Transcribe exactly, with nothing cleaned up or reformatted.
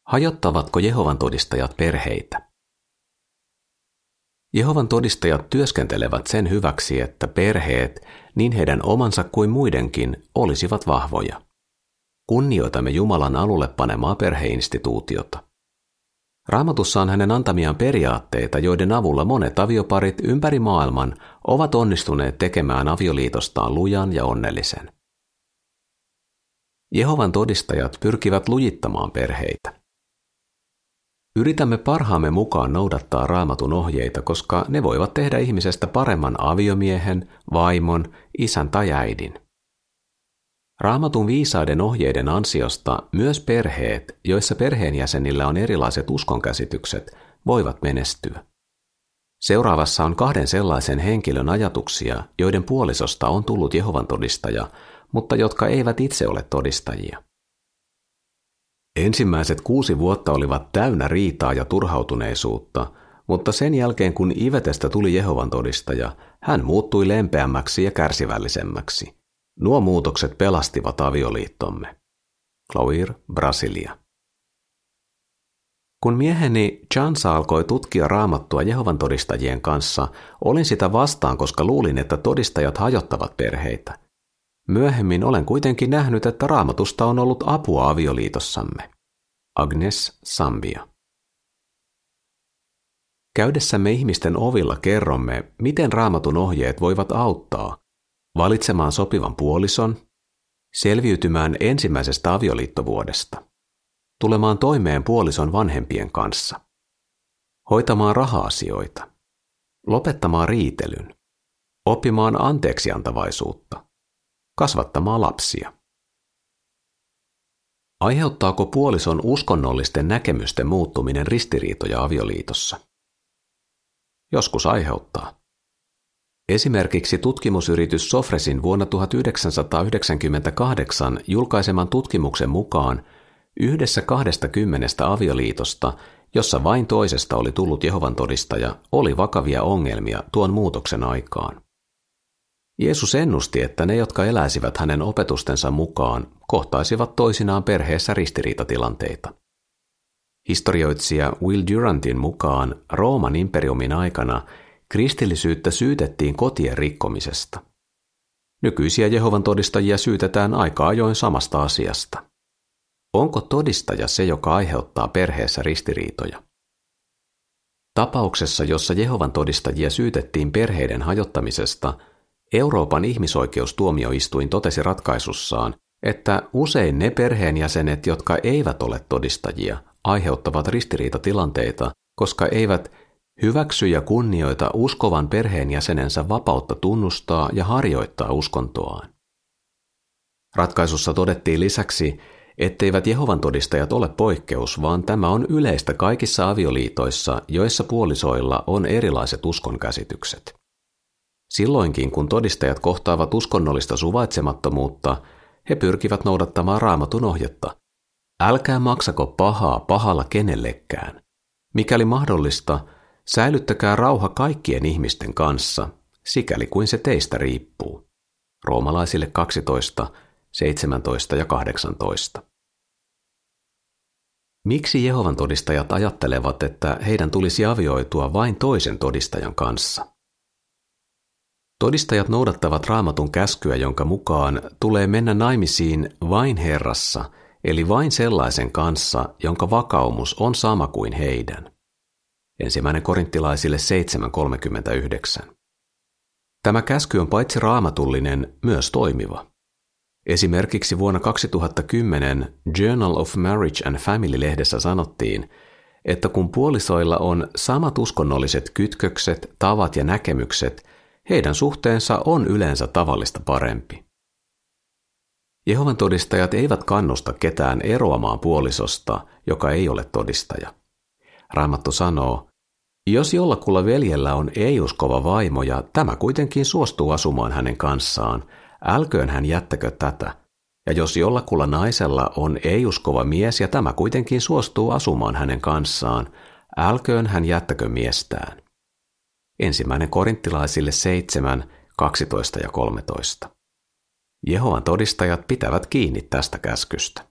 Hajottavatko Jehovan todistajat perheitä? Jehovan todistajat työskentelevät sen hyväksi, että perheet, niin heidän omansa kuin muidenkin, olisivat vahvoja. Kunnioitamme Jumalan alulle panemaa perheinstituutiota. Raamatussa on hänen antamiaan periaatteita, joiden avulla monet avioparit ympäri maailman ovat onnistuneet tekemään avioliitostaan lujan ja onnellisen. Jehovan todistajat pyrkivät lujittamaan perheitä. Yritämme parhaamme mukaan noudattaa Raamatun ohjeita, koska ne voivat tehdä ihmisestä paremman aviomiehen, vaimon, isän tai äidin. Raamatun viisaiden ohjeiden ansiosta myös perheet, joissa perheenjäsenillä on erilaiset uskonkäsitykset, voivat menestyä. Seuraavassa on kahden sellaisen henkilön ajatuksia, joiden puolisosta on tullut Jehovan todistaja, mutta jotka eivät itse ole todistajia. Ensimmäiset kuusi vuotta olivat täynnä riitaa ja turhautuneisuutta, mutta sen jälkeen kun Ivetestä tuli Jehovan todistaja, hän muuttui lempeämmäksi ja kärsivällisemmäksi. Nuo muutokset pelastivat avioliittomme. Cloir, Brasilia. Kun mieheni Chansa alkoi tutkia Raamattua Jehovan todistajien kanssa, olin sitä vastaan, koska luulin, että todistajat hajottavat perheitä. Myöhemmin olen kuitenkin nähnyt, että Raamatusta on ollut apua avioliitossamme. Agnes, Sambia. Käydessämme ihmisten ovilla kerromme, miten Raamatun ohjeet voivat auttaa valitsemaan sopivan puolison, selviytymään ensimmäisestä avioliittovuodesta, tulemaan toimeen puolison vanhempien kanssa, hoitamaan raha-asioita, lopettamaan riitelyn, oppimaan anteeksiantavaisuutta, kasvattamaan lapsia. Aiheuttaako puolison uskonnollisten näkemysten muuttuminen ristiriitoja avioliitossa? Joskus aiheuttaa. Esimerkiksi tutkimusyritys Sofresin vuonna tuhatyhdeksänsataayhdeksänkymmentäkahdeksan julkaiseman tutkimuksen mukaan yhdessä kahdestakymmenestä avioliitosta, jossa vain toisesta oli tullut Jehovan todistaja, oli vakavia ongelmia tuon muutoksen aikaan. Jeesus ennusti, että ne, jotka eläisivät hänen opetustensa mukaan, kohtaisivat toisinaan perheessä ristiriitatilanteita. Historioitsija Will Durantin mukaan Rooman imperiumin aikana kristillisyyttä syytettiin kotien rikkomisesta. Nykyisiä Jehovan todistajia syytetään aika ajoin samasta asiasta. Onko todistaja se, joka aiheuttaa perheessä ristiriitoja? Tapauksessa, jossa Jehovan todistajia syytettiin perheiden hajottamisesta, Euroopan ihmisoikeustuomioistuin totesi ratkaisussaan, että usein ne perheenjäsenet, jotka eivät ole todistajia, aiheuttavat ristiriitatilanteita, koska eivät hyväksy ja kunnioita uskovan perheenjäsenensä vapautta tunnustaa ja harjoittaa uskontoaan. Ratkaisussa todettiin lisäksi, etteivät Jehovan todistajat ole poikkeus, vaan tämä on yleistä kaikissa avioliitoissa, joissa puolisoilla on erilaiset uskonkäsitykset. Silloinkin, kun todistajat kohtaavat uskonnollista suvaitsemattomuutta, he pyrkivät noudattamaan Raamatun ohjetta. Älkää maksako pahaa pahalla kenellekään. Mikäli mahdollista, säilyttäkää rauha kaikkien ihmisten kanssa, sikäli kuin se teistä riippuu. Roomalaisille kaksitoista, seitsemäntoista ja kahdeksantoista. Miksi Jehovan todistajat ajattelevat, että heidän tulisi avioitua vain toisen todistajan kanssa? Todistajat noudattavat Raamatun käskyä, jonka mukaan tulee mennä naimisiin vain Herrassa, eli vain sellaisen kanssa, jonka vakaumus on sama kuin heidän. Ensimmäinen korinttilaisille seitsemän kolmekymmentäyhdeksän. Tämä käsky on paitsi raamatullinen, myös toimiva. Esimerkiksi vuonna kaksituhattakymmenen Journal of Marriage and Family-lehdessä sanottiin, että kun puolisoilla on samat uskonnolliset kytkökset, tavat ja näkemykset, heidän suhteensa on yleensä tavallista parempi. Jehovan todistajat eivät kannusta ketään eroamaan puolisosta, joka ei ole todistaja. Raamattu sanoo, jos jollakulla veljellä on ei-uskova vaimo ja tämä kuitenkin suostuu asumaan hänen kanssaan, älköön hän jättäkö tätä. Ja jos jollakulla naisella on ei-uskova mies ja tämä kuitenkin suostuu asumaan hänen kanssaan, älköön hän jättäkö miestään. Ensimmäinen korinttilaisille seitsemän, kaksitoista ja kolmetoista. Jehovan todistajat pitävät kiinni tästä käskystä.